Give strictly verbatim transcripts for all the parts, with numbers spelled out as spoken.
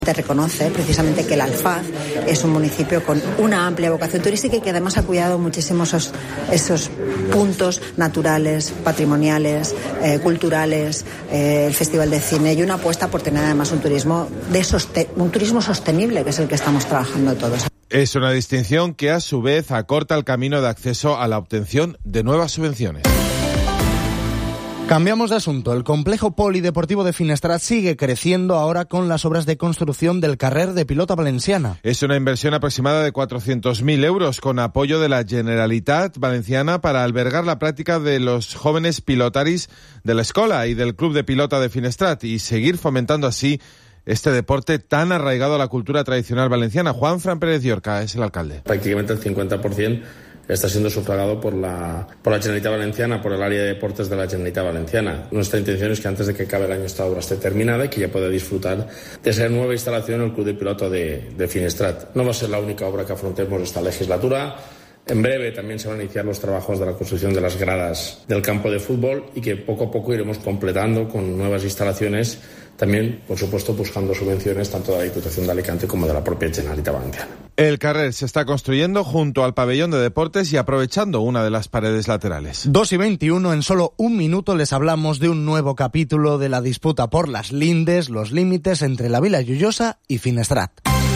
Te reconoce precisamente que el Alfaz es un municipio con una amplia vocación turística y que además ha cuidado muchísimo esos, esos puntos naturales, patrimoniales, eh, culturales, eh, el Festival de Cine y una apuesta por tener además un turismo de soste- un turismo sostenible, que es el que estamos trabajando todos. Es una distinción que a su vez acorta el camino de acceso a la obtención de nuevas subvenciones. Cambiamos de asunto. El complejo polideportivo de Finestrat sigue creciendo ahora con las obras de construcción del carrer de Pilota Valenciana. Es una inversión aproximada de cuatrocientos mil euros con apoyo de la Generalitat Valenciana para albergar la práctica de los jóvenes pilotaris de la escuela y del Club de Pilota de Finestrat y seguir fomentando así este deporte tan arraigado a la cultura tradicional valenciana. Juan Fran Pérez Llorca es el alcalde. Prácticamente el cincuenta por ciento está siendo sufragado por la, por la Generalitat Valenciana, por el área de deportes de la Generalitat Valenciana. Nuestra intención es que antes de que acabe el año esta obra esté terminada y que ya pueda disfrutar de esa nueva instalación en el Club de Pilota de, de Finestrat. No va a ser la única obra que afrontemos esta legislatura. En breve también se van a iniciar los trabajos de la construcción de las gradas del campo de fútbol y que poco a poco iremos completando con nuevas instalaciones, también, por supuesto, buscando subvenciones tanto de la Diputación de Alicante como de la propia Generalitat Valenciana. El carrer se está construyendo junto al pabellón de deportes y aprovechando una de las paredes laterales. dos y veintiuno, en solo un minuto les hablamos de un nuevo capítulo de la disputa por las lindes, los límites entre la Vila Joiosa y Finestrat.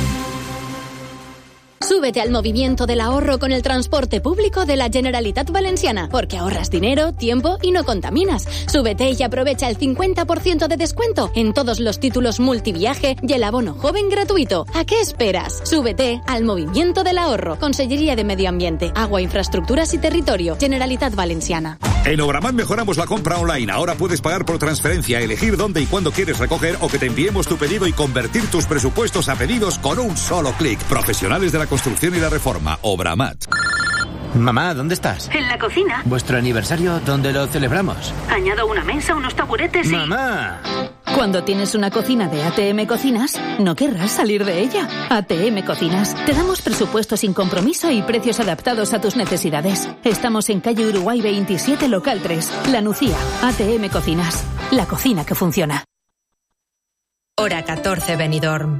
Súbete al movimiento del ahorro con el transporte público de la Generalitat Valenciana, porque ahorras dinero, tiempo y no contaminas. Súbete y aprovecha el cincuenta por ciento de descuento en todos los títulos multiviaje y el abono joven gratuito. ¿A qué esperas? Súbete al movimiento del ahorro. Consellería de Medio Ambiente, Agua, Infraestructuras y Territorio, Generalitat Valenciana. En Obramat mejoramos la compra online. Ahora puedes pagar por transferencia, elegir dónde y cuándo quieres recoger o que te enviemos tu pedido y convertir tus presupuestos a pedidos con un solo clic. Profesionales de la construcción y la reforma. Obramat. Mamá, ¿dónde estás? En la cocina. ¿Vuestro aniversario dónde lo celebramos? Añado una mesa, unos taburetes y... ¡Mamá! Cuando tienes una cocina de A T M Cocinas, no querrás salir de ella. A T M Cocinas. Te damos presupuesto sin compromiso y precios adaptados a tus necesidades. Estamos en calle Uruguay veintisiete, local tres. La Nucía. A T M Cocinas. La cocina que funciona. Hora catorce, Benidorm.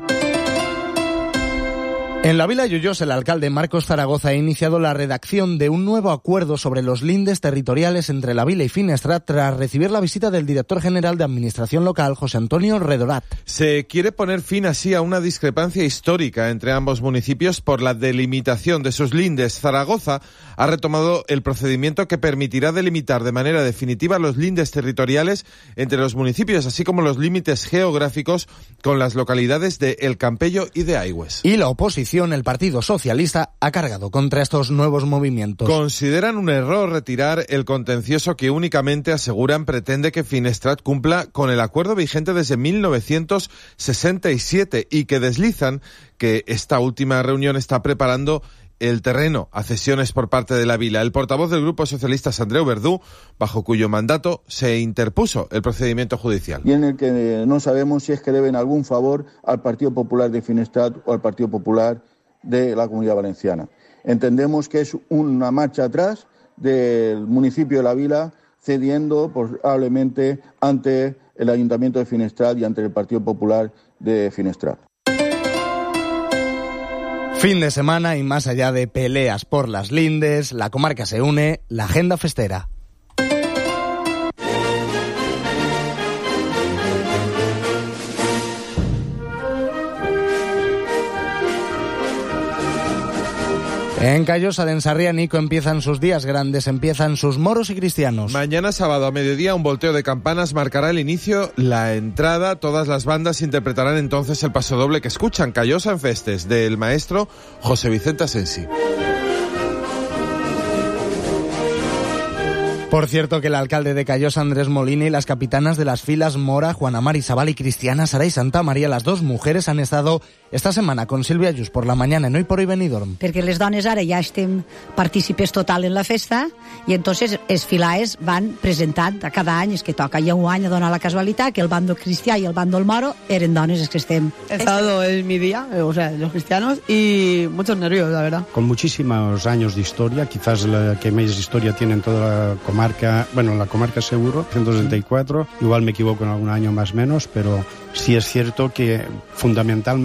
En la Vila Joiosa, el alcalde Marcos Zaragoza ha iniciado la redacción de un nuevo acuerdo sobre los lindes territoriales entre la Vila y Finestrat tras recibir la visita del director general de Administración Local, José Antonio Redorat. Se quiere poner fin así a una discrepancia histórica entre ambos municipios por la delimitación de sus lindes. Zaragoza ha retomado el procedimiento que permitirá delimitar de manera definitiva los lindes territoriales entre los municipios, así como los límites geográficos con las localidades de El Campello y de Aigües. Y la oposición, el Partido Socialista, ha cargado contra estos nuevos movimientos. Consideran un error retirar el contencioso que únicamente, aseguran, pretende que Finestrat cumpla con el acuerdo vigente desde mil novecientos sesenta y siete y que deslizan que esta última reunión está preparando el terreno a cesiones por parte de la Vila. El portavoz del Grupo Socialista, Andreu Verdú, bajo cuyo mandato se interpuso el procedimiento judicial. Y en el que no sabemos si es que deben algún favor al Partido Popular de Finestrat o al Partido Popular de la Comunidad Valenciana. Entendemos que es una marcha atrás del municipio de la Vila, cediendo probablemente ante el Ayuntamiento de Finestrat y ante el Partido Popular de Finestrat. Fin de semana y más allá de peleas por las lindes, la comarca se une, la agenda festera. En Callosa de Ensarría, Nico, empiezan sus días grandes, empiezan sus moros y cristianos. Mañana sábado a mediodía un volteo de campanas marcará el inicio, la entrada. Todas las bandas interpretarán entonces el pasodoble que escuchan, Callosa en Festes, del maestro José Vicente Asensi. Por cierto, que el alcalde de Callosa, Andrés Molina, y las capitanas de las filas Mora, Juana Mari Sabal y Cristiana, Sara y Santa María, las dos mujeres, han estado esta setmana con Sílvia Just por la mañana en Hoy por Hoy Benidorm. Perquè les dones ara ja estem partícipes total en la festa i entonces els filaes van presentant a cada any, és que toca. Hi ha un any a donar la casualitat que el bando cristià i el bando el moro eren dones, és que estem... El sábado es mi día, o sea, los cristianos, y muchos nervios, la verdad. Con muchísimos años de historia, quizás la que más historia tiene en toda la comarca comarca, bueno, en la comarca seguro, ciento sesenta y cuatro, igual me equivoco en algún año más o menos, pero sí es cierto que fundamentalmente